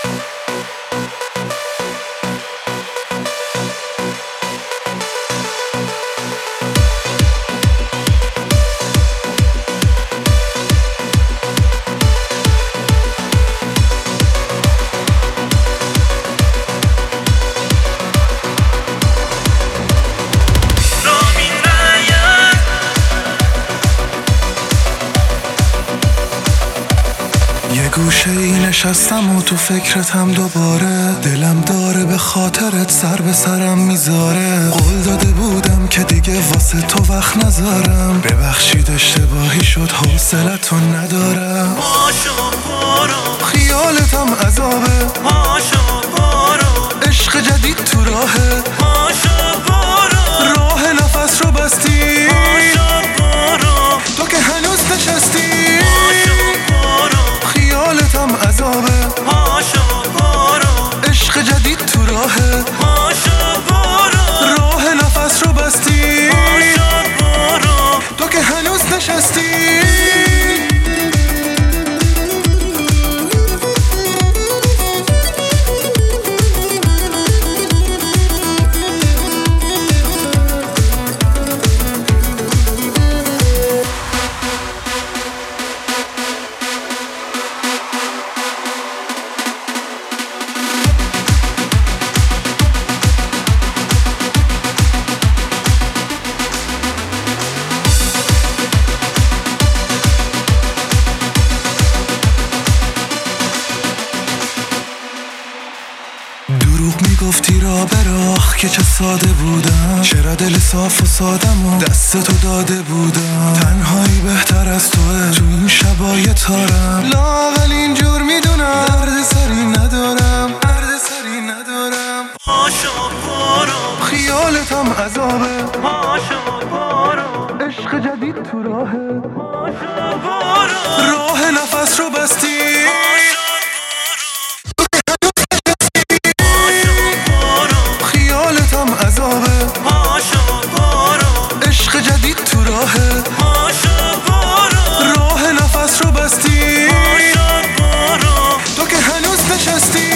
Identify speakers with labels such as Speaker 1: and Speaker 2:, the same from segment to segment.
Speaker 1: گوشه ای نشستم و تو فکرتم دوباره، دلم داره به خاطرت سر به سرم میذاره. قول داده بودم که دیگه واسه تو وقت نذارم، ببخشید اشتباهی شد حوصلتو ندارم.
Speaker 2: پاشو برو،
Speaker 1: خیالتم عذابه،
Speaker 2: پاشو برو،
Speaker 1: عشق جدید تو راهه،
Speaker 2: پاشو برو،
Speaker 1: راه نفس رو بستی،
Speaker 2: پاشو برو،
Speaker 1: تو که هنوز نشستی.
Speaker 2: پاشو
Speaker 1: خیالتم عذابه،
Speaker 2: پاشو برو،
Speaker 1: عشق جدید تو راهه،
Speaker 2: پاشو برو،
Speaker 1: راه نفس رو بستی،
Speaker 2: پاشو برو،
Speaker 1: تو که هنوز نشستی. دروغ میگفتی را براخ که چه ساده بودم، چرا دل صاف و سادم و دستتو داده بودم. تنهایی بهتر از توه تو این شبای تارم، لااقل اینجور میدونم درد سری ندارم، درد سری ندارم.
Speaker 2: پاشو برو،
Speaker 1: خیالتم عذابه،
Speaker 2: پاشو برو،
Speaker 1: عشق جدید تو راهه،
Speaker 2: پاشو برو،
Speaker 1: راه نفس رو بستی، خیالتم عذابه،
Speaker 2: پاشو برو،
Speaker 1: عشق جدید تو راهه،
Speaker 2: پاشو برو،
Speaker 1: راه نفس رو بستی،
Speaker 2: پاشو برو،
Speaker 1: تو که هنوز نشستی.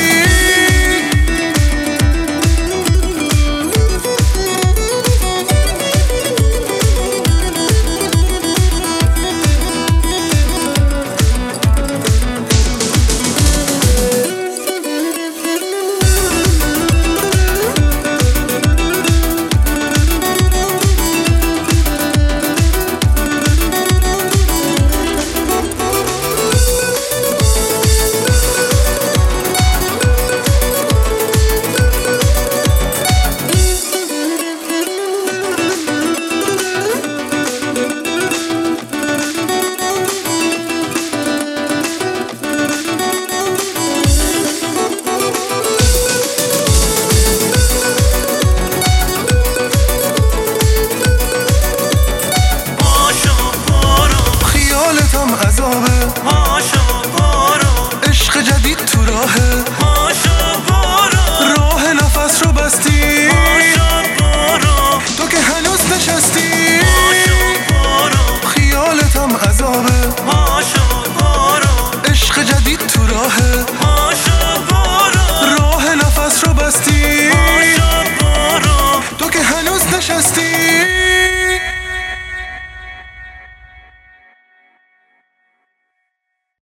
Speaker 1: عذابه،
Speaker 2: پاشو برو،
Speaker 1: عشق جدید تو راهه،
Speaker 2: پاشو برو،
Speaker 1: راه نفس رو بستی،
Speaker 2: پاشو برو،
Speaker 1: تو که هنوز نشستی.
Speaker 2: پاشو برو،
Speaker 1: خیالتم عذابه،
Speaker 2: پاشو برو،
Speaker 1: عشق جدید تو راهه،